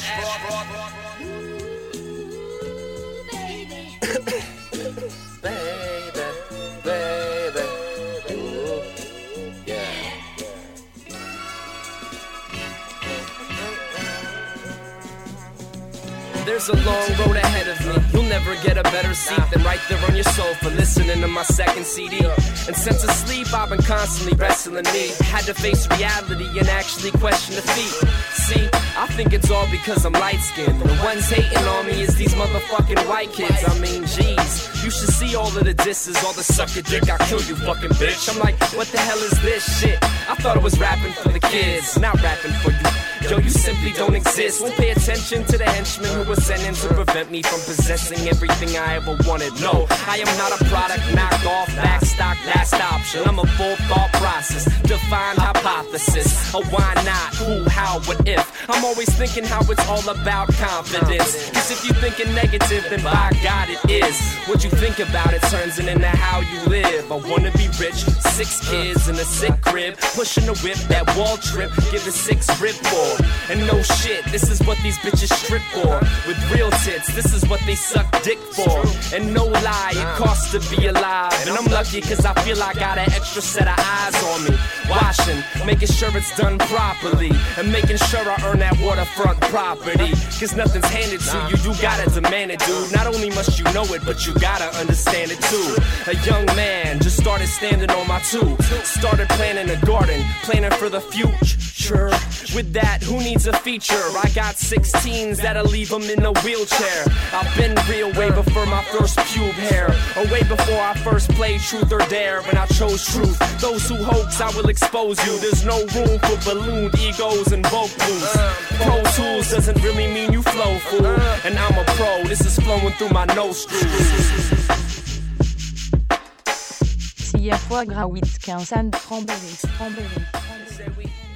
There's a long road ahead of me. You'll never get a better seat than right there on your sofa, listening to my second CD. And since asleep, I've been constantly wrestling me. Had to face reality and actually question defeat. See, I think it's all because I'm light-skinned. The ones hating on me is these motherfucking white kids. I mean, jeez, you should see all of the disses, all the sucker dick, I'll kill you fucking bitch. I'm like, what the hell is this shit? I thought I was rapping for the kids, not rapping for you. Yo, you simply don't exist. Won't pay attention to the henchmen who were sent in to prevent me from possessing everything I ever wanted. No, I am not a product, knocked off, backstock, last option. I'm a full thought process, defined hypothesis. A why not, who, how, what if. I'm always thinking how it's all about confidence. Cause if you thinking negative, then by God it is. What you think about it turns it into how you live. I wanna be rich, 6 kids in a sick crib, pushing a whip, that wall trip, give a 6 rib for. And no shit, this is what these bitches strip for. With real tits, this is what they suck dick for. And no lie, it costs to be alive. And I'm lucky cause I feel I got an extra set of eyes on me. Washing, making sure it's done properly, and making sure I earn that waterfront property. Cause nothing's handed to you, you gotta demand it, dude. Not only must you know it, but you gotta understand it too. A young man just started standing on my two. Started planting a garden, planning for the future. With that, who needs a feature? I got 16s that'll leave them in a wheelchair. I've been real way before my first pube hair, or way before I first played Truth or Dare. When I chose truth, those who hoax, I will expose you. There's no room for ballooned egos and vocals. Pro Tools doesn't really mean you flow, fool. And I'm a pro, this is flowing through my nostrils. Si foie gras, wheat, 15 cranberries.